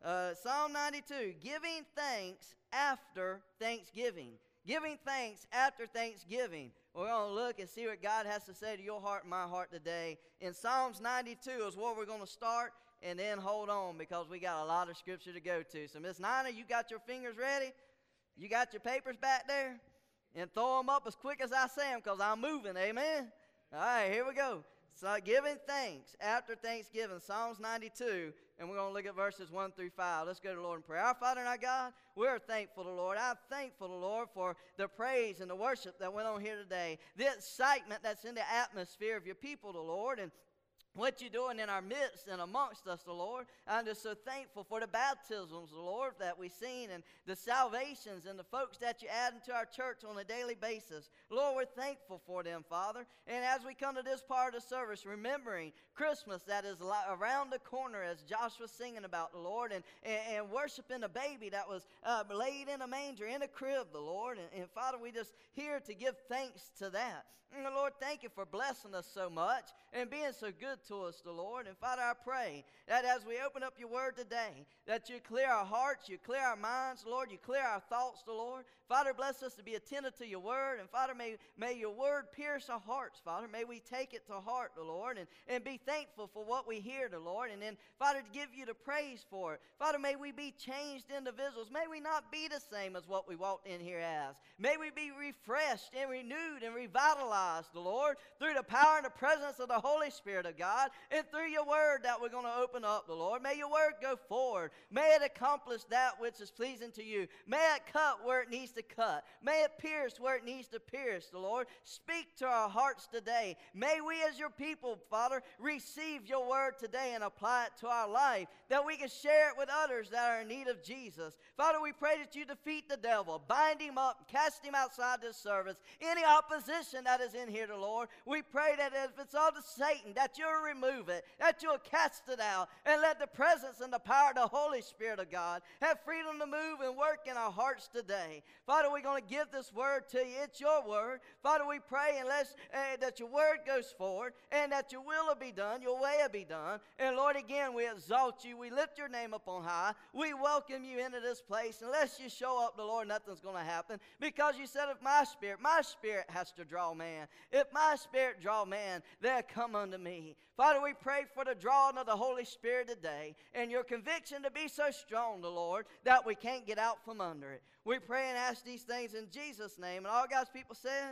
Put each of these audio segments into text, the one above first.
Psalm 92, giving thanks after Thanksgiving. Giving thanks after Thanksgiving. We're going to look and see what God has to say to your heart and my heart today. In Psalms 92 is where we're going to start, and then hold on because we got a lot of scripture to go to. So, Miss Nina, you got your fingers ready? You got your papers back there? And throw them up as quick as I say them because I'm moving, amen? All right, here we go. So, giving thanks after Thanksgiving, Psalms 92, and we're going to look at verses 1 through 5. Let's go to the Lord in prayer. Our Father and our God, we're thankful to the Lord. I'm thankful to the Lord for the praise and the worship that went on here today, the excitement that's in the atmosphere of your people, the Lord, and what you're doing in our midst and amongst us, the Lord. I'm just so thankful for the baptisms, the Lord, that we've seen, and the salvations and the folks that you add into our church on a daily basis. Lord, we're thankful for them, Father. And as we come to this part of the service, remembering Christmas that is around the corner, as Josh was singing about, the Lord, and worshiping the baby that was laid in a manger, in a crib, the Lord. And Father, we just here to give thanks to that. And Lord, thank you for blessing us so much and being so good to us, the Lord. And Father, I pray that as we open up your word today, that you clear our hearts, you clear our minds, Lord, you clear our thoughts, the Lord. Father, bless us to be attentive to your word. And Father, may your word pierce our hearts, Father. May we take it to heart, the Lord, and be thankful for what we hear, the Lord. And then, Father, to give you the praise for it. Father, may we be changed individuals. May we not be the same as what we walked in here as. May we be refreshed and renewed and revitalized, the Lord, through the power and the presence of the Holy Spirit of God, and through your word that we're going to open up, the Lord. May your word go forward. May it accomplish that which is pleasing to you. May it cut where it needs to cut. May it pierce where it needs to pierce, the Lord. Speak to our hearts today. May we as your people, Father, receive your word today and apply it to our life, that we can share it with others that are in need of Jesus. Father, we pray that you defeat the devil, bind him up, cast him outside this service. Any opposition that is in here, the Lord, we pray that if it's all to Satan, that you'll remove it, that you'll cast it out, and let the presence and the power of the Holy Spirit of God have freedom to move and work in our hearts today. Father, we're going to give this word to you. It's your word. Father, we pray that your word goes forward and that your will be done, your way will be done. And Lord, again, we exalt you. We lift your name up on high. We welcome you into this place. Unless you show up, the Lord, nothing's going to happen, because you said if my spirit has to draw man. If my spirit draw man, they'll come unto me. Father, we pray for the drawing of the Holy Spirit today, and your conviction to be so strong, the Lord, that we can't get out from under it. We pray and ask these things in Jesus' name. And all God's people said,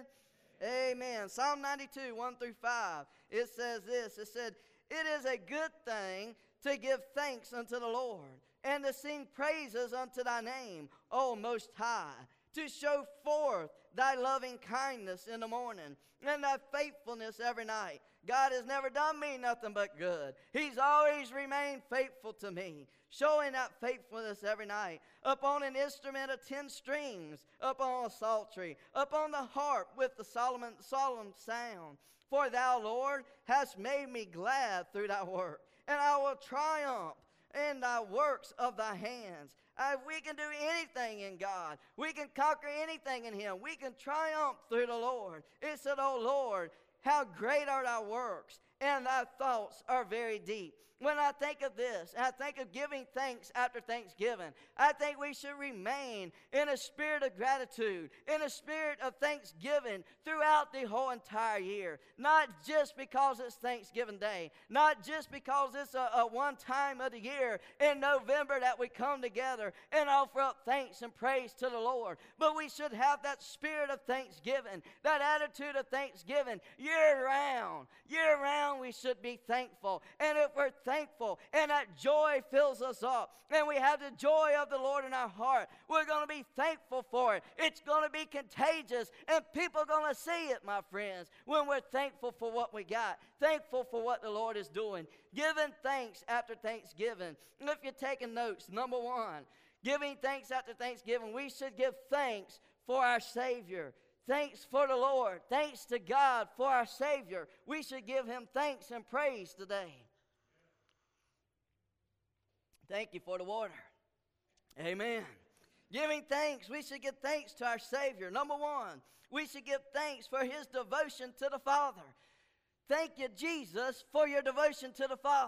amen. Psalm 92, 1 through 5, it says this. It said, it is a good thing to give thanks unto the Lord, and to sing praises unto thy name, O Most High, to show forth thy loving kindness in the morning, and thy faithfulness every night. God has never done me nothing but good. He's always remained faithful to me, showing that faithfulness every night. Upon an instrument of 10 strings, upon a psaltery, upon the harp with the solemn sound. For thou, Lord, hast made me glad through thy work, and I will triumph in thy works of thy hands. If we can do anything in God, we can conquer anything in him. We can triumph through the Lord. It said, O Lord, how great are thy works, and thy thoughts are very deep. When I think of this, and I think of giving thanks after Thanksgiving, I think we should remain in a spirit of gratitude, in a spirit of thanksgiving throughout the whole entire year. Not just because it's Thanksgiving Day, not just because it's a one time of the year in November that we come together and offer up thanks and praise to the Lord, but we should have that spirit of thanksgiving, that attitude of thanksgiving year round. Year round we should be thankful. And if we're thankful and that joy fills us up and we have the joy of the Lord in our heart, we're going to be thankful for it. It's going to be contagious, and people are going to see it, my friends, when we're thankful for what we got, thankful for what the Lord is doing, giving thanks after Thanksgiving. And if you're taking notes, number one, giving thanks after Thanksgiving, we should give thanks for our Savior. Thanks for the Lord. Thanks to God for our Savior. We should give him thanks and praise today. Thank you for the water. Amen. Giving thanks, we should give thanks to our Savior. Number one, we should give thanks for his devotion to the Father. Thank you, Jesus, for your devotion to the Father.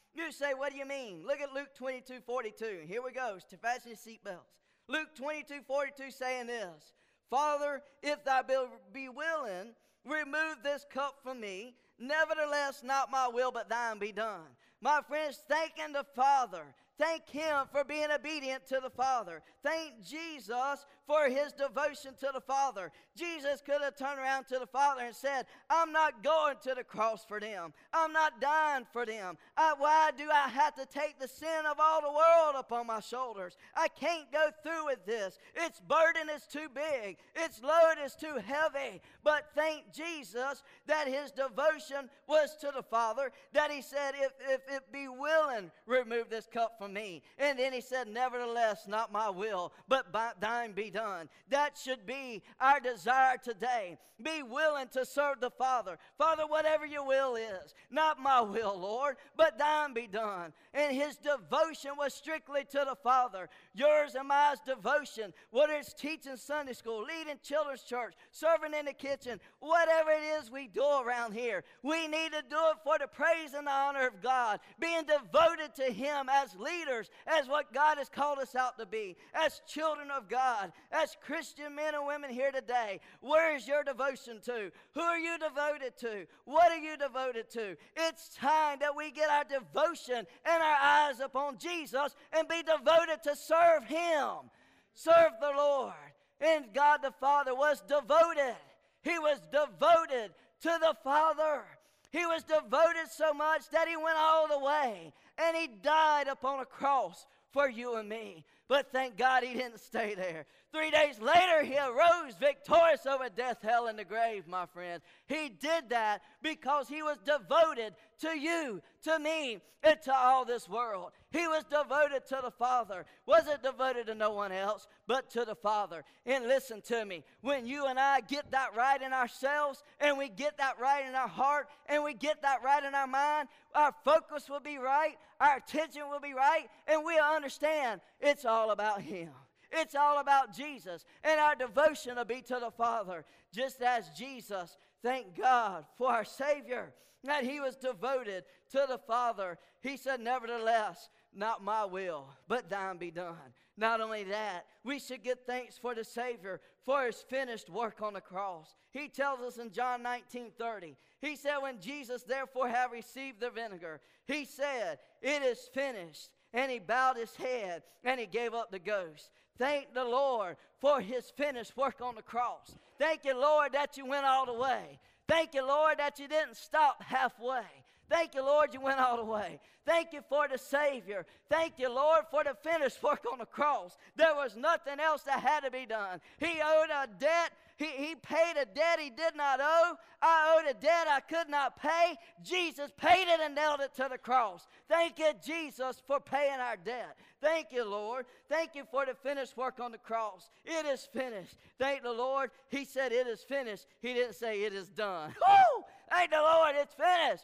You say, what do you mean? Look at Luke 22:42. Here we go. To fasten your seatbelts. Luke 22:42 saying this. Father, if thou be willing, remove this cup from me. Nevertheless, not my will, but thine be done. My friends, thanking the Father. Thank Him for being obedient to the Father. Thank Jesus for His devotion to the Father. Jesus could have turned around to the Father and said, I'm not going to the cross for them. I'm not dying for them. Why do I have to take the sin of all the world upon my shoulders? I can't go through with this. Its burden is too big. Its load is too heavy. But thank Jesus that His devotion was to the Father, that He said, if it be willing, remove this cup from me. And then He said, nevertheless, not my will, but thine be done. That should be our desire today. Be willing to serve the Father. Father, whatever your will is, not my will, Lord, but thine be done. And His devotion was strictly to the Father. Yours and my devotion, whether it's teaching Sunday school, leading children's church, serving in the kitchen, whatever it is we do around here, we need to do it for the praise and the honor of God, being devoted to Him as leaders, as what God has called us out to be, as children of God, as Christian men and women here today. Where is your devotion to? Who are you devoted to? What are you devoted to? It's time that we get our devotion and our eyes upon Jesus and be devoted to serve Him. Serve the Lord. And God the Father was devoted. He was devoted to the Father. He was devoted so much that He went all the way. And He died upon a cross for you and me. But thank God He didn't stay there. 3 days later, He arose victorious over death, hell, and the grave, my friends. He did that because He was devoted to you, to me, and to all this world. He was devoted to the Father. Wasn't devoted to no one else, but to the Father. And listen to me. When you and I get that right in ourselves, and we get that right in our heart, and we get that right in our mind, our focus will be right, our attention will be right, and we'll understand it's all about Him. It's all about Jesus, and our devotion will be to the Father. Just as Jesus, thank God for our Savior, that He was devoted to the Father. He said, nevertheless, not my will, but thine be done. Not only that, we should give thanks for the Savior, for His finished work on the cross. He tells us in John 19:30, He said, when Jesus therefore had received the vinegar, He said, it is finished. And He bowed His head, and He gave up the ghost. Thank the Lord for His finished work on the cross. Thank you, Lord, that you went all the way. Thank you, Lord, that you didn't stop halfway. Thank you, Lord, you went all the way. Thank you for the Savior. Thank you, Lord, for the finished work on the cross. There was nothing else that had to be done. He owed a debt. He paid a debt He did not owe. I owed a debt I could not pay. Jesus paid it and nailed it to the cross. Thank you, Jesus, for paying our debt. Thank you, Lord. Thank you for the finished work on the cross. It is finished. Thank the Lord. He said it is finished. He didn't say it is done. Woo! Thank the Lord, it's finished.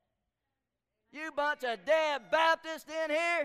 You bunch of dead Baptists in here.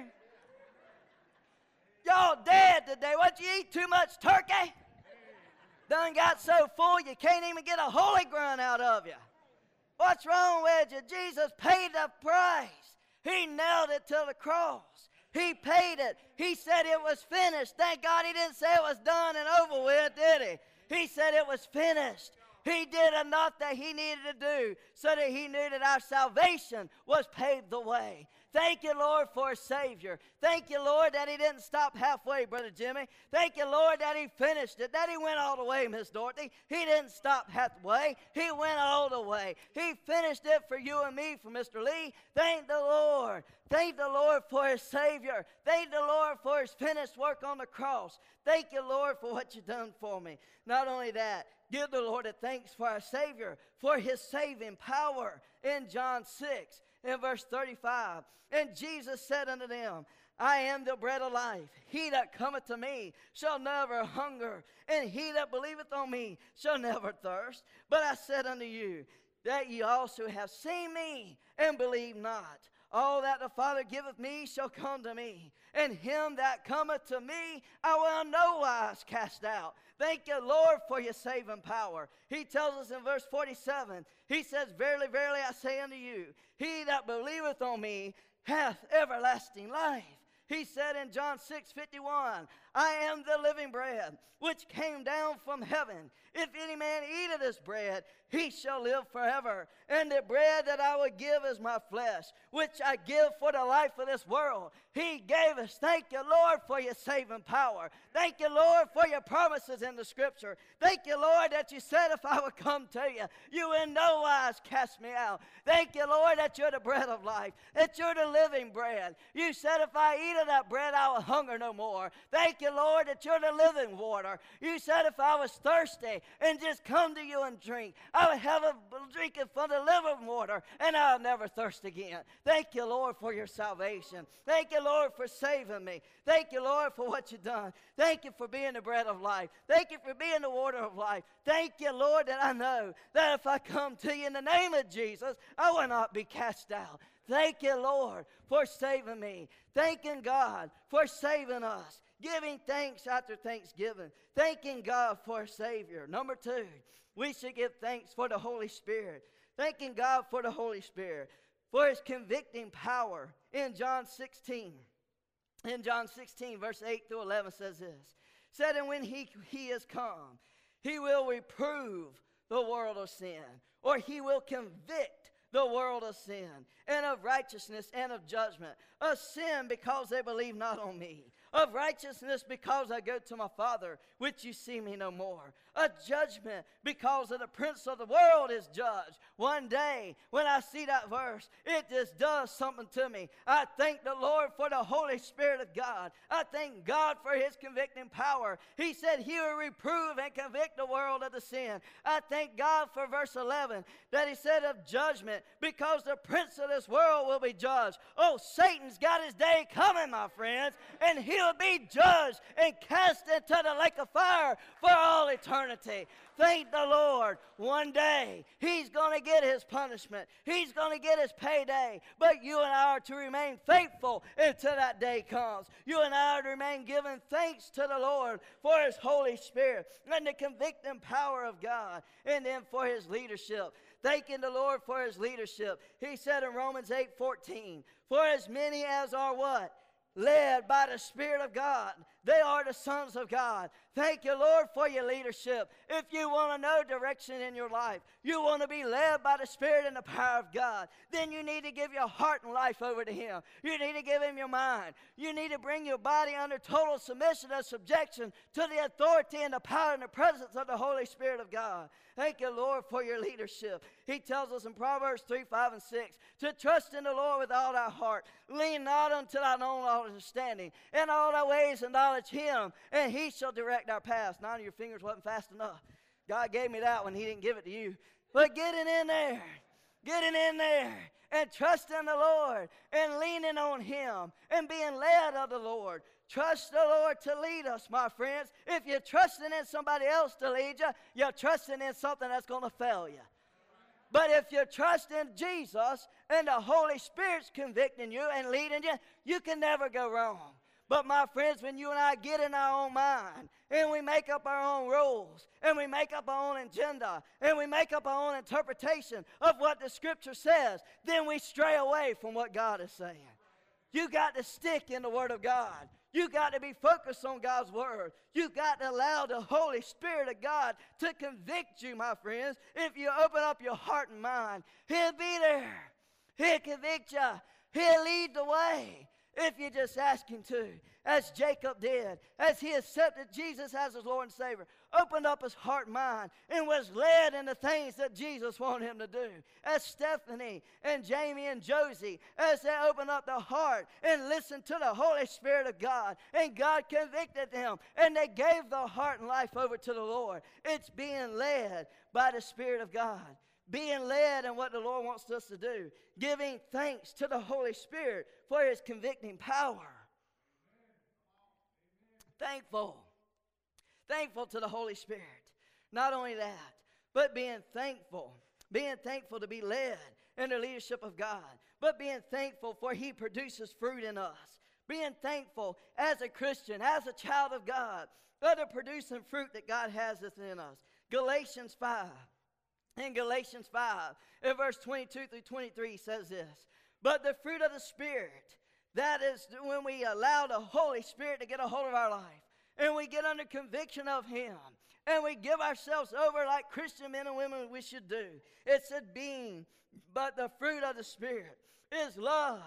Y'all dead today. What, you eat too much turkey? Done got so full you can't even get a holy grunt out of you. What's wrong with you? Jesus paid the price. He nailed it to the cross. He paid it. He said it was finished. Thank God He didn't say it was done and over with, did He? He said it was finished. He did enough that He needed to do so that He knew that our salvation was paved the way. Thank you, Lord, for a Savior. Thank you, Lord, that He didn't stop halfway, Brother Jimmy. Thank you, Lord, that He finished it, that He went all the way, Miss Dorothy. He didn't stop halfway. He went all the way. He finished it for you and me, for Mr. Lee. Thank the Lord. Thank the Lord for His Savior. Thank the Lord for His finished work on the cross. Thank you, Lord, for what You've done for me. Not only that, give the Lord a thanks for our Savior, for His saving power. In John 6, in verse 35, and Jesus said unto them, I am the bread of life. He that cometh to me shall never hunger, and he that believeth on me shall never thirst. But I said unto you, that ye also have seen me, and believe not. All that the Father giveth me shall come to me, and him that cometh to me I will in no wise cast out. Thank you, Lord, for Your saving power. He tells us in verse 47, He says, verily, verily, I say unto you, he that believeth on me hath everlasting life. He said in John 6:51, I am the living bread, which came down from heaven. If any man eat of this bread, he shall live forever. And the bread that I will give is my flesh, which I give for the life of this world. He gave us. Thank you, Lord, for your saving power. Thank you, Lord, for your promises in the Scripture. Thank you, Lord, that you said if I would come to you, you in no wise cast me out. Thank you, Lord, that you're the bread of life, that you're the living bread. You said if I eat of that bread, I will hunger no more. Thank you, Lord, that you're the living water. You said if I was thirsty and just come to you and drink, I would have a drinking from the living water, and I'll never thirst again. Thank you, Lord, for your salvation. Thank you, Lord, for saving me. Thank you, Lord, for what you've done. Thank you for being the bread of life. Thank you for being the water of life. Thank you, Lord, that I know that if I come to you in the name of Jesus, I will not be cast out. Thank you, Lord, for saving me. Thanking God for saving us. Giving thanks after Thanksgiving. Thanking God for a Savior. Number 2, we should give thanks for the Holy Spirit. Thanking God for the Holy Spirit, for his convicting power. In John 16, verse 8 through 11 says this. Said, and when he is come, he will reprove the world of sin, or he will convict the world of sin, and of righteousness and of judgment. Of sin, because they believe not on me. Of righteousness, because I go to my Father, which you see me no more. A judgment, because of the prince of the world is judged. One day, when I see that verse, it just does something to me. I thank the Lord for the Holy Spirit of God. I thank God for his convicting power. He said he will reprove and convict the world of the sin. I thank God for verse 11, that he said of judgment, because the prince of this world will be judged. Oh, Satan's got his day coming, my friends, and he'll be judged and cast into the lake of fire for all eternity. Thank the Lord. One day, he's going to get his punishment. He's going to get his payday. But you and I are to remain faithful until that day comes. You and I are to remain giving thanks to the Lord for his Holy Spirit and the convicting power of God, and then for his leadership. Thanking the Lord for his leadership. He said in Romans 8:14, for as many as are what? Led by the Spirit of God, they are the sons of God. Thank you, Lord, for your leadership. If you want to know direction in your life, you want to be led by the Spirit and the power of God, then you need to give your heart and life over to him. You need to give him your mind. You need to bring your body under total submission and subjection to the authority and the power and the presence of the Holy Spirit of God. Thank you, Lord, for your leadership. He tells us in Proverbs 3, 5, and 6 to trust in the Lord with all thy heart. Lean not unto thine own understanding. In all thy ways acknowledge him, and he shall direct our paths. None of your fingers wasn't fast enough. God gave me that one. He didn't give it to you. But getting in there and trusting the Lord and leaning on him and being led of the Lord. Trust the Lord to lead us, my friends. If you're trusting in somebody else to lead you, you're trusting in something that's going to fail you. But if you trust in Jesus and the Holy Spirit's convicting you and leading you, you can never go wrong. But my friends, when you and I get in our own mind and we make up our own rules and we make up our own agenda and we make up our own interpretation of what the Scripture says, then we stray away from what God is saying. You got to stick in the Word of God. You got to be focused on God's Word. You got to allow the Holy Spirit of God to convict you, my friends. If you open up your heart and mind, he'll be there. He'll convict you. He'll lead the way if you just ask him to, as Jacob did, as he accepted Jesus as his Lord and Savior, opened up his heart and mind, and was led in the things that Jesus wanted him to do. As Stephanie and Jamie and Josie, as they opened up their heart and listened to the Holy Spirit of God, and God convicted them, and they gave their heart and life over to the Lord. It's being led by the Spirit of God. Being led in what the Lord wants us to do. Giving thanks to the Holy Spirit for his convicting power. Thankful to the Holy Spirit. Not only that, but being thankful to be led in the leadership of God, but being thankful for he produces fruit in us. Being thankful as a Christian, as a child of God, for the producing fruit that God has within us. Galatians 5, in verse 22 through 23 says this, But the fruit of the Spirit, that is when we allow the Holy Spirit to get a hold of our life, and we get under conviction of Him, and we give ourselves over like Christian men and women we should do. It said but the fruit of the Spirit is love,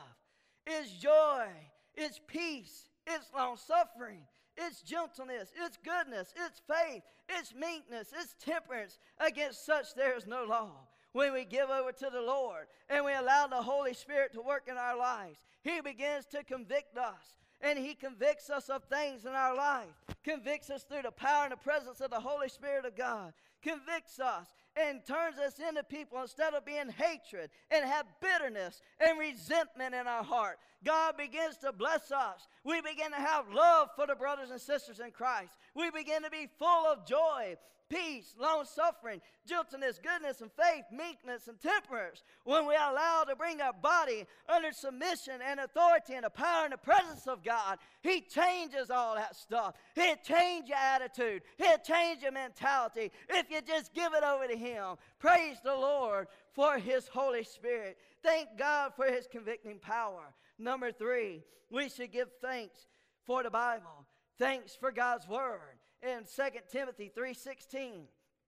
is joy, is peace, it's long-suffering, it's gentleness, it's goodness, it's faith, it's meekness, it's temperance. Against such there is no law. When we give over to the Lord and we allow the Holy Spirit to work in our lives, He begins to convict us. And He convicts us of things in our life. Convicts us through the power and the presence of the Holy Spirit of God. Convicts us and turns us into people instead of being hatred and have bitterness and resentment in our heart. God begins to bless us. We begin to have love for the brothers and sisters in Christ. We begin to be full of joy, peace, long-suffering, gentleness, goodness, and faith, meekness, and temperance. When we allow to bring our body under submission and authority and the power and the presence of God, He changes all that stuff. He'll change your attitude. He'll change your mentality if you just give it over to Him. Praise the Lord for His Holy Spirit. Thank God for His convicting power. Number 3, we should give thanks for the Bible. Thanks for God's Word. In 2 Timothy 3:16,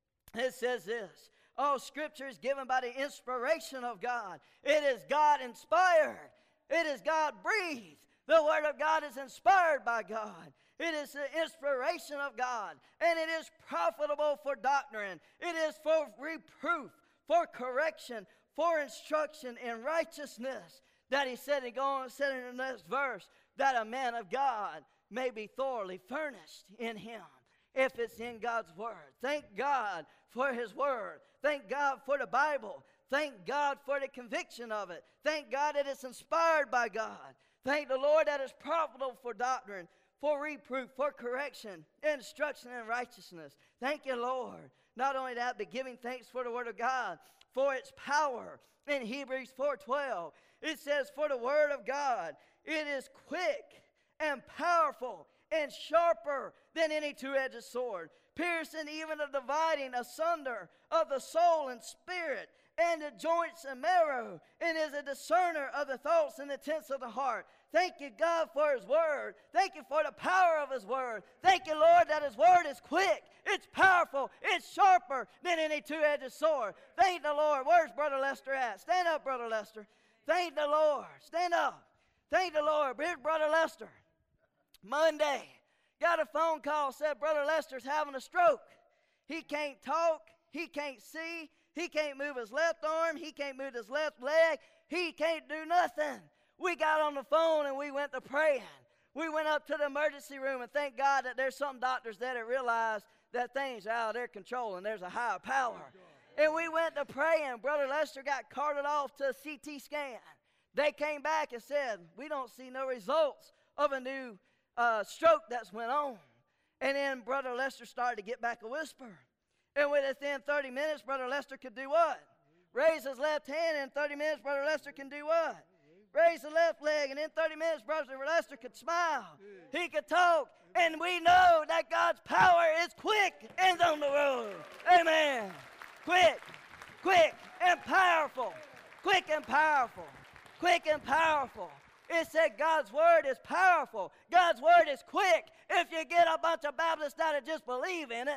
it says this: all Scripture is given by the inspiration of God. It is God-inspired. It is God-breathed. The Word of God is inspired by God. It is the inspiration of God, and it is profitable for doctrine. It is for reproof, for correction, for instruction in righteousness. That He said, and go on and said in the next verse, that a man of God may be thoroughly furnished in Him, if it's in God's Word. Thank God for His Word. Thank God for the Bible. Thank God for the conviction of it. Thank God that it's inspired by God. Thank the Lord that it's profitable for doctrine, for reproof, for correction, instruction in righteousness. Thank you, Lord. Not only that, but giving thanks for the Word of God, for its power. In Hebrews 4:12, it says, for the Word of God, it is quick and powerful and sharper than any two-edged sword, piercing even the dividing asunder of the soul and spirit and the joints and marrow, and is a discerner of the thoughts and intents of the heart. Thank you, God, for His Word. Thank you for the power of His Word. Thank you, Lord, that His Word is quick, it's powerful, it's sharper than any two-edged sword. Thank the Lord. Where's Brother Lester at? Stand up, Brother Lester. Thank the Lord. Stand up. Thank the Lord. Here's Brother Lester. Monday, got a phone call, said Brother Lester's having a stroke. He can't talk, he can't see, he can't move his left arm, he can't move his left leg, he can't do nothing. We got on the phone and we went to praying. We went up to the emergency room, and thank God that there's some doctors there that realize that things are out of their control and there's a higher power. And we went to praying. Brother Lester got carted off to a CT scan. They came back and said, we don't see no results of a new stroke that's went on. And then Brother Lester started to get back a whisper. And within 30 minutes, Brother Lester could do what? Raise his left hand, and in 30 minutes, Brother Lester can do what? Raise the left leg, and in 30 minutes, Brother Lester could smile. He could talk. And we know that God's power is quick and on the road. Amen. Quick and powerful. Quick and powerful. Quick and powerful. It said God's Word is powerful. God's Word is quick. If you get a bunch of Baptists that just believe in it,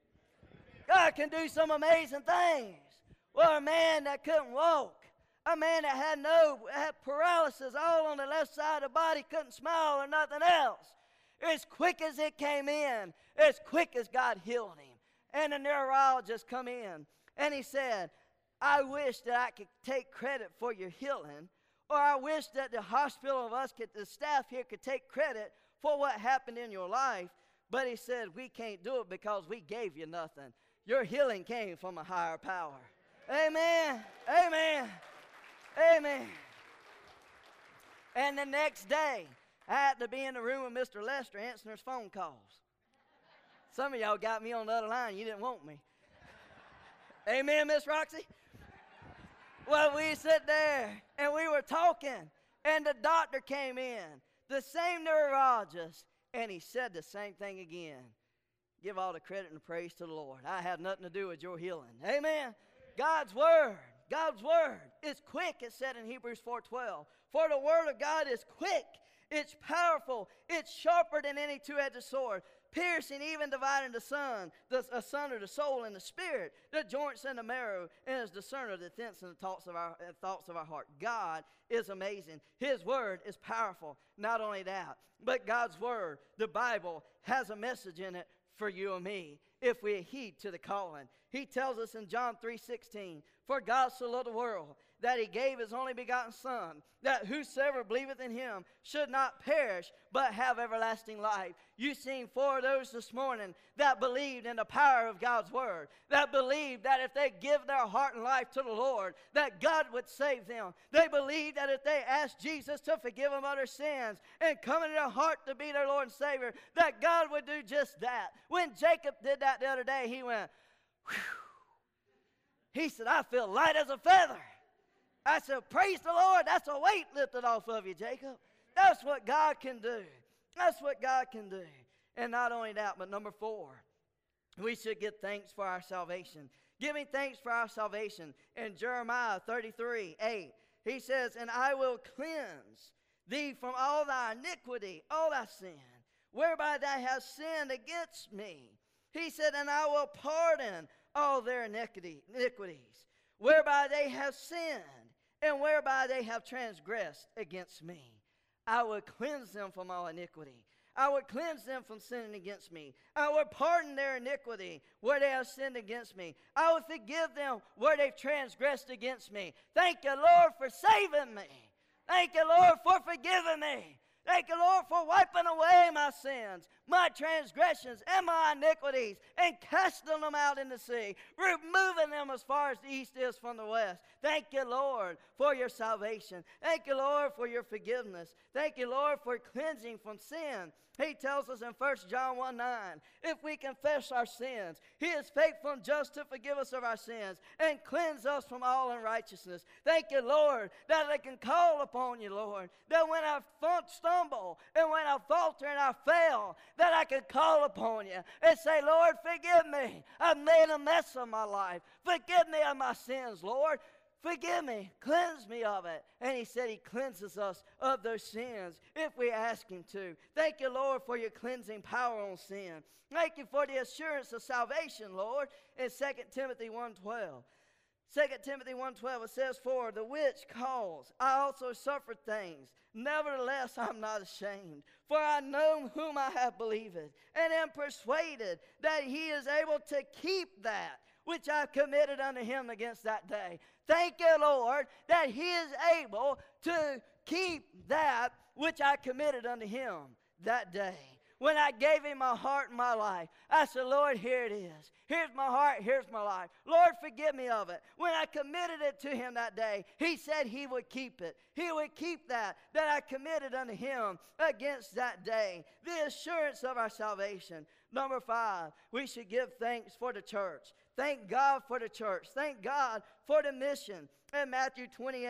God can do some amazing things. Well, a man that couldn't walk, a man that had paralysis all on the left side of the body, couldn't smile or nothing else. As quick as it came in, as quick as God healed him. And the neurologist come in, and he said, I wish that I could take credit for your healing, or I wish that the hospital of us, the staff here could take credit for what happened in your life. But he said, we can't do it because we gave you nothing. Your healing came from a higher power. Amen. Amen. Amen. And the next day, I had to be in the room with Mr. Lester answering his phone calls. Some of y'all got me on the other line. You didn't want me. Amen, Miss Roxy? Well, we sit there, and we were talking, and the doctor came in, the same neurologist, and he said the same thing again. Give all the credit and praise to the Lord. I have nothing to do with your healing. Amen. God's Word. God's word is quick, it said in Hebrews 4:12. For the word of God is quick, it's powerful, it's sharper than any two-edged sword, piercing, even dividing asunder the soul and the spirit, the joints and the marrow, and is discerner of the intents and the thoughts of our heart. God is amazing. His word is powerful. Not only that, but God's word, the Bible, has a message in it for you and me if we heed to the calling. He tells us in John 3:16, for God so loved the world that he gave his only begotten Son, that whosoever believeth in him should not perish, but have everlasting life. You've seen four of those this morning that believed in the power of God's word, that believed that if they give their heart and life to the Lord, that God would save them. They believed that if they asked Jesus to forgive them of their sins and come into their heart to be their Lord and Savior, that God would do just that. When Jacob did that the other day, he went, whew. He said, I feel light as a feather. I said, praise the Lord, that's a weight lifted off of you, Jacob. That's what God can do. That's what God can do. And not only that, but number 4, we should give thanks for our salvation. Giving thanks for our salvation. In Jeremiah 33:8, he says, and I will cleanse thee from all thy iniquity, all thy sin, whereby thou hast sinned against me. He said, and I will pardon all their iniquities, whereby they have sinned, and whereby they have transgressed against me. I will cleanse them from all iniquity. I will cleanse them from sinning against me. I will pardon their iniquity where they have sinned against me. I will forgive them where they've transgressed against me. Thank you, Lord, for saving me. Thank you, Lord, for forgiving me. Thank you, Lord, for wiping away my sins, my transgressions, and my iniquities, and casting them out in the sea, removing them as far as the east is from the west. Thank you, Lord, for your salvation. Thank you, Lord, for your forgiveness. Thank you, Lord, for cleansing from sin. He tells us in 1 John 1:9, if we confess our sins, he is faithful and just to forgive us of our sins and cleanse us from all unrighteousness. Thank you, Lord, that I can call upon you, Lord, that when I stumble and when I falter and I fail, that I can call upon you and say, Lord, forgive me. I've made a mess of my life. Forgive me of my sins, Lord. Forgive me, cleanse me of it. And he said he cleanses us of those sins if we ask him to. Thank you, Lord, for your cleansing power on sin. Thank you for the assurance of salvation, Lord, in 2 Timothy 1:12. 2 Timothy 1:12, it says, for the which cause I also suffered things. Nevertheless, I'm not ashamed. For I know whom I have believed, and am persuaded that he is able to keep that which I committed unto him against that day. Thank you, Lord, that he is able to keep that which I committed unto him that day. When I gave him my heart and my life, I said, Lord, here it is. Here's my heart, here's my life. Lord, forgive me of it. When I committed it to him that day, he said he would keep it. He would keep that I committed unto him against that day. The assurance of our salvation. Number 5, we should give thanks for the church. Thank God for the church. Thank God for the mission. In Matthew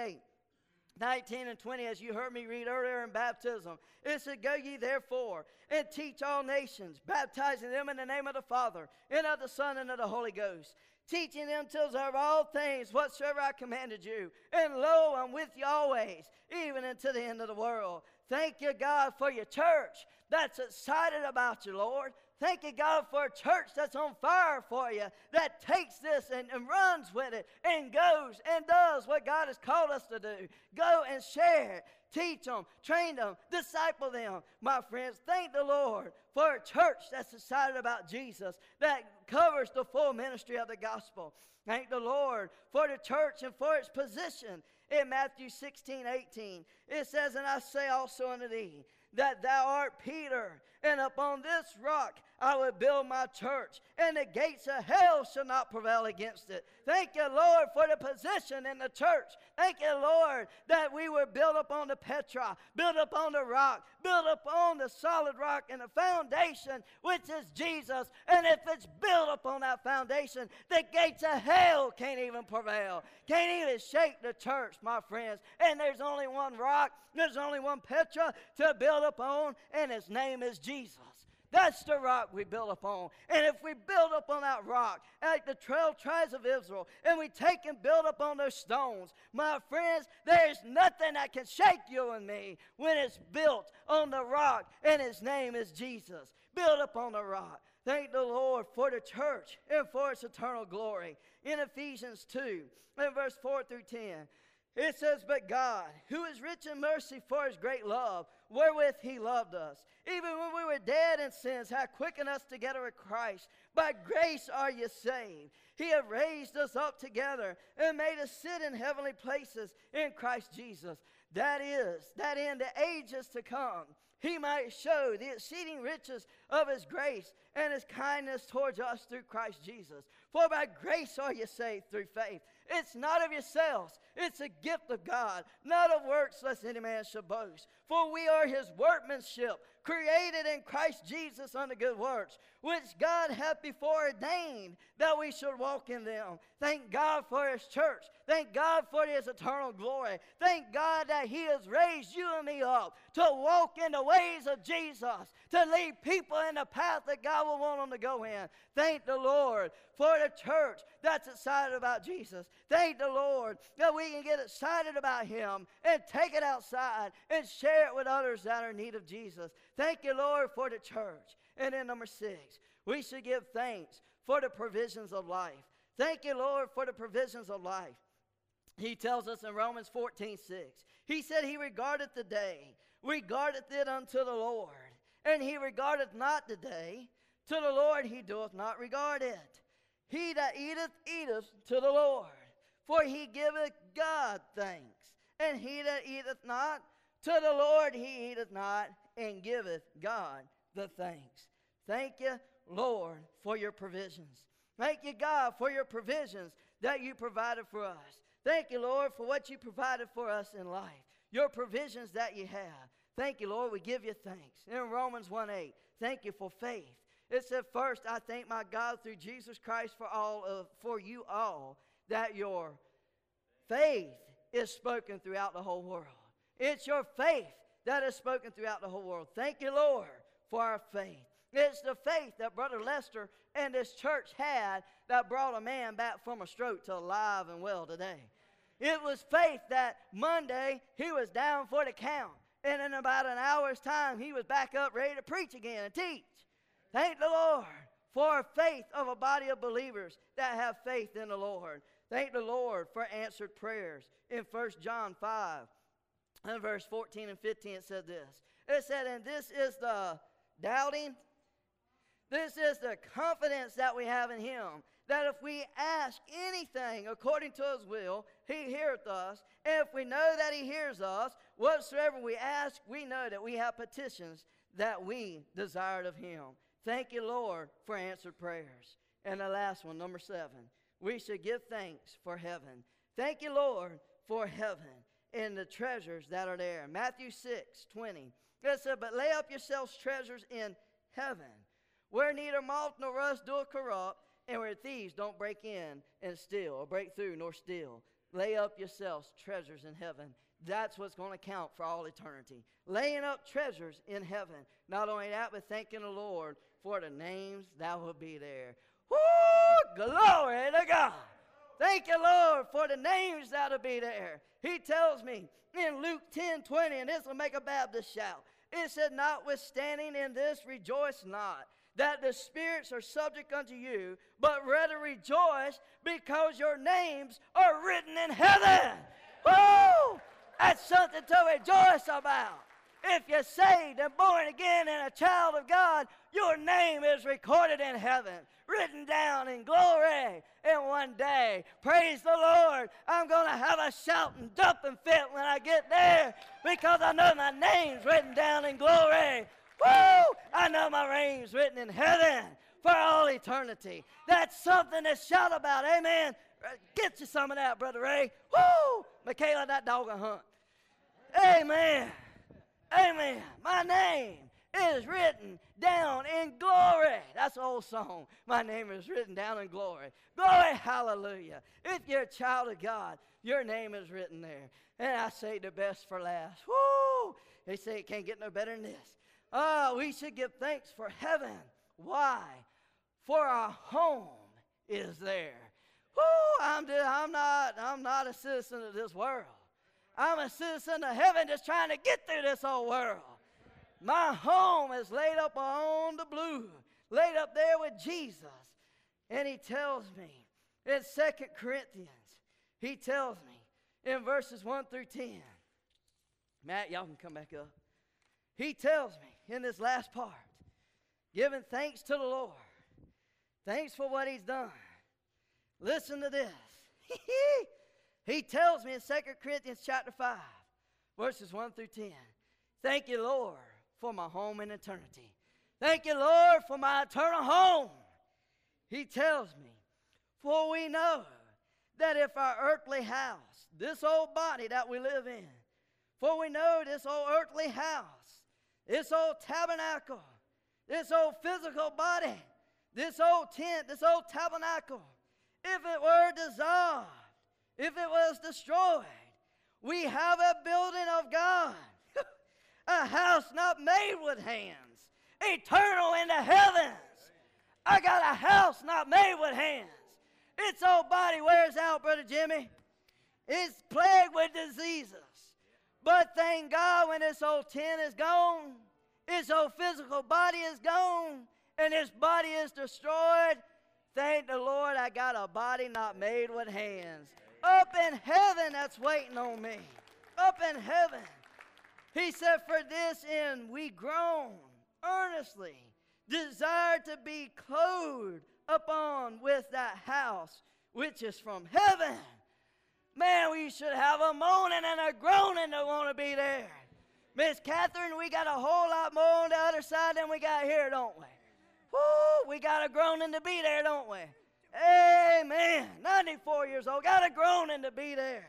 28:19 and 20, as you heard me read earlier in baptism, it said, go ye therefore and teach all nations, baptizing them in the name of the Father, and of the Son, and of the Holy Ghost, teaching them to observe all things whatsoever I commanded you. And lo, I'm with you always, even unto the end of the world. Thank you, God, for your church that's excited about you, Lord. Thank you, God, for a church that's on fire for you, that takes this and runs with it and goes and does what God has called us to do. Go and share it. Teach them, train them, disciple them. My friends, thank the Lord for a church that's excited about Jesus, that covers the full ministry of the gospel. Thank the Lord for the church and for its position. In Matthew 16:18, it says, and I say also unto thee, that thou art Peter, and upon this rock I will build my church, and the gates of hell shall not prevail against it. Thank you, Lord, for the position in the church. Thank you, Lord, that we were built upon the Petra, built upon the rock, built upon the solid rock and the foundation, which is Jesus. And if it's built upon that foundation, the gates of hell can't even prevail, can't even shake the church, my friends. And there's only one rock, there's only one Petra to build upon, and his name is Jesus. That's the rock we build upon. And if we build upon that rock, like the 12 tribes of Israel, and we take and build upon those stones, my friends, there's nothing that can shake you and me when it's built on the rock, and his name is Jesus. Build upon the rock. Thank the Lord for the church and for its eternal glory. In Ephesians 2, in verse 4 through 10, it says, but God, who is rich in mercy for his great love, wherewith he loved us, even when we were dead in sins, hath quickened us together with Christ. By grace are ye saved. He hath raised us up together and made us sit in heavenly places in Christ Jesus. That in the ages to come, he might show the exceeding riches of his grace and his kindness towards us through Christ Jesus. For by grace are you saved through faith. It's not of yourselves. It's a gift of God, not of works, lest any man should boast. For we are his workmanship, created in Christ Jesus unto good works, which God hath before ordained that we should walk in them. Thank God for his church. Thank God for his eternal glory. Thank God that he has raised you and me up to walk in the ways of Jesus, to lead people in the path that God will want them to go in. Thank the Lord for the church that's excited about Jesus. Thank the Lord that we can get excited about him and take it outside and share it with others that are in need of Jesus. Thank you, Lord, for the church. And then number 6, we should give thanks for the provisions of life. Thank you, Lord, for the provisions of life. He tells us in Romans 14:6, he said he regardeth the day, regardeth it unto the Lord, and he regardeth not the day, to the Lord he doeth not regard it. He that eateth, eateth to the Lord, for he giveth God thanks. And he that eateth not, to the Lord he eateth not, and giveth God the thanks. Thank you, Lord, for your provisions. Thank you, God, for your provisions that you provided for us. Thank you, Lord, for what you provided for us in life, your provisions that you have. Thank you, Lord, we give you thanks. In Romans 1:8, thank you for faith. It said, first, I thank my God through Jesus Christ for you all, that your faith is spoken throughout the whole world. It's your faith that is spoken throughout the whole world. Thank you, Lord, for our faith. It's the faith that Brother Lester and this church had that brought a man back from a stroke to alive and well today. It was faith that Monday he was down for the count, and in about an hour's time he was back up ready to preach again and teach. Thank the Lord for faith of a body of believers that have faith in the Lord. Thank the Lord for answered prayers. In 1 John 5, and verse 14 and 15, it said this. It said, and this is the doubting, this is the confidence that we have in him, that if we ask anything according to his will, he heareth us. And if we know that he hears us, whatsoever we ask, we know that we have petitions that we desired of him. Thank you, Lord, for answered prayers. And the last one, number 7, we should give thanks for heaven. Thank you, Lord, for heaven and the treasures that are there. Matthew 6:20. It said, but lay up yourselves treasures in heaven, where neither moth nor rust doeth corrupt, and where thieves don't break in and steal, or break through nor steal. Lay up yourselves treasures in heaven. That's what's going to count for all eternity. Laying up treasures in heaven. Not only that, but thanking the Lord for the names that will be there. Woo! Glory to God. Thank you, Lord, for the names that will be there. He tells me in Luke 10:20, and this will make a Baptist shout. It said, notwithstanding in this rejoice not, that the spirits are subject unto you, but rather rejoice because your names are written in heaven. Woo! That's something to rejoice about. If you're saved and born again and a child of God, your name is recorded in heaven, written down in glory. And one day, praise the Lord, I'm going to have a shouting, jumping fit when I get there, because I know my name's written down in glory. Woo! I know my name's written in heaven for all eternity. That's something to shout about. Amen. Get you some of that, Brother Ray. Woo! Michaela, that dog will hunt. Amen. Amen. My name is written down in glory. That's the old song. My name is written down in glory. Glory, hallelujah. If you're a child of God, your name is written there. And I say the best for last. Woo! They say it can't get no better than this. We should give thanks for heaven. Why? For our home is there. I'm not a citizen of this world. I'm a citizen of heaven just trying to get through this old world. My home is laid up on the blue, laid up there with Jesus. And he tells me in 2 Corinthians, he tells me in verses 1 through 10. Matt, y'all can come back up. He tells me in this last part, giving thanks to the Lord. Thanks for what he's done. Listen to this. He tells me in 2 Corinthians chapter 5, verses 1 through 10. Thank you, Lord, for my home in eternity. Thank you, Lord, for my eternal home. He tells me, for we know that if our earthly house, this old body that we live in, for we know this old earthly house, this old tabernacle, this old physical body, this old tent, this old tabernacle, if it were dissolved, if it was destroyed, we have a building of God, a house not made with hands, eternal in the heavens. I got a house not made with hands. Its old body wears out, Brother Jimmy. It's plagued with diseases. But thank God when this old tent is gone, its old physical body is gone, and its body is destroyed, thank the Lord I got a body not made with hands. Up in heaven that's waiting on me. Up in heaven. He said, for this end we groan earnestly, desire to be clothed upon with that house which is from heaven. Man, we should have a moaning and a groaning to want to be there. Miss Catherine, we got a whole lot more on the other side than we got here, don't we? Woo, we got a groaning to be there, don't we? Amen. 94 years old, got a groaning to be there.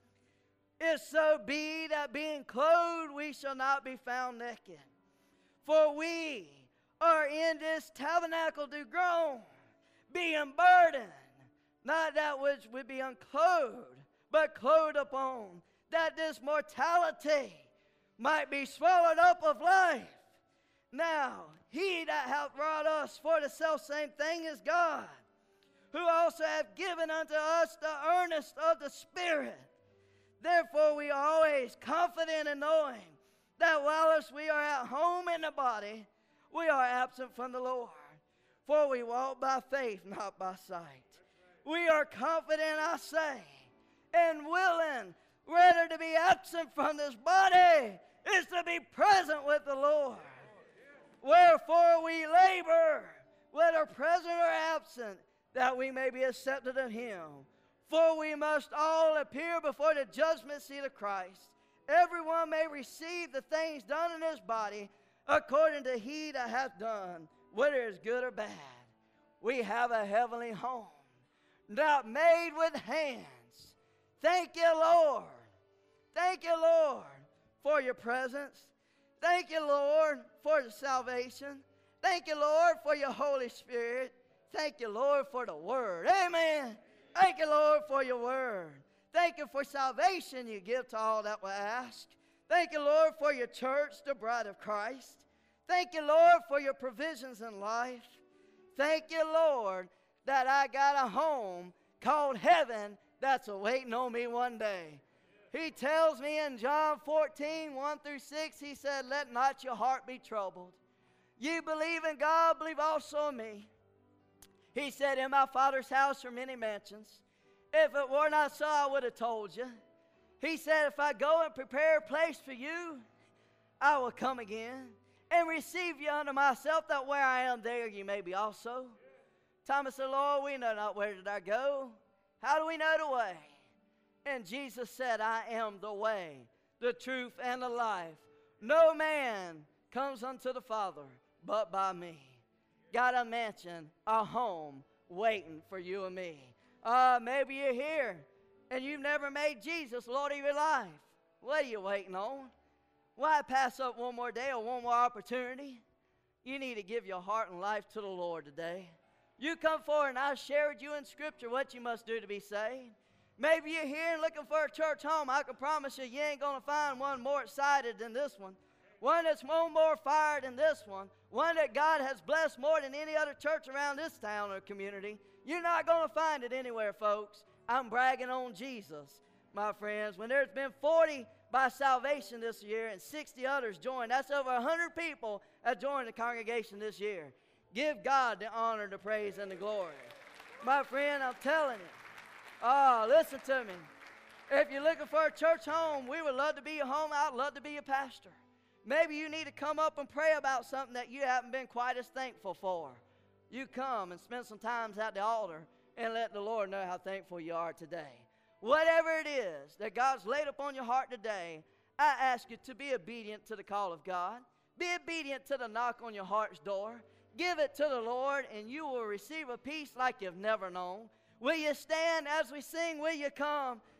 If so be that being clothed we shall not be found naked. For we are in this tabernacle to groan, being burdened, not that which would be unclothed, but clothed upon, that this mortality might be swallowed up of life. Now, he that hath brought us for the selfsame thing is God, who also hath given unto us the earnest of the Spirit. Therefore we are always confident in knowing that whilst we are at home in the body, we are absent from the Lord. For we walk by faith, not by sight. We are confident, I say, and willing, rather to be absent from this body is to be present with the Lord. Wherefore we labor, whether present or absent, that we may be accepted of him. For we must all appear before the judgment seat of Christ. Everyone may receive the things done in his body according to he that hath done, whether it is good or bad. We have a heavenly home, not made with hands. Thank you, Lord. Thank you, Lord, for your presence. Thank you, Lord, for the salvation. Thank you, Lord, for your Holy Spirit. Thank you, Lord, for the word. Amen. Thank you, Lord, for your word. Thank you for salvation you give to all that will ask. Thank you, Lord, for your church, the bride of Christ. Thank you, Lord, for your provisions in life. Thank you, Lord, that I got a home called heaven that's awaiting on me one day. He tells me in John 14, 1 through 6, he said, let not your heart be troubled. You believe in God, believe also in me. He said, in my Father's house are many mansions. If it were not so, I would have told you. He said, if I go and prepare a place for you, I will come again and receive you unto myself, that where I am, there you may be also. Thomas said, Lord, we know not where did I go. How do we know the way? And Jesus said, I am the way, the truth, and the life. No man comes unto the Father but by me. Got a mansion, a home waiting for you and me. Maybe you're here and you've never made Jesus Lord of your life. What are you waiting on? Why pass up one more day or one more opportunity? You need to give your heart and life to the Lord today. You come forward and I'll share with you in Scripture what you must do to be saved. Maybe you're here and looking for a church home. I can promise you, you ain't going to find one more excited than this one. one that's more fire than this one that God has blessed more than any other church around this town or community. You're not going to find it anywhere, folks. I'm bragging on Jesus, my friends. When there's been 40 by salvation this year and 60 others joined, that's over 100 people that joined the congregation this year. Give God the honor, the praise, and the glory. My friend, I'm telling you. Oh, listen to me. If you're looking for a church home, we would love to be your home. I'd love to be your pastor. Maybe you need to come up and pray about something that you haven't been quite as thankful for. You come and spend some time at the altar and let the Lord know how thankful you are today. Whatever it is that God's laid upon your heart today, I ask you to be obedient to the call of God. Be obedient to the knock on your heart's door. Give it to the Lord, and you will receive a peace like you've never known. Will you stand as we sing? Will you come?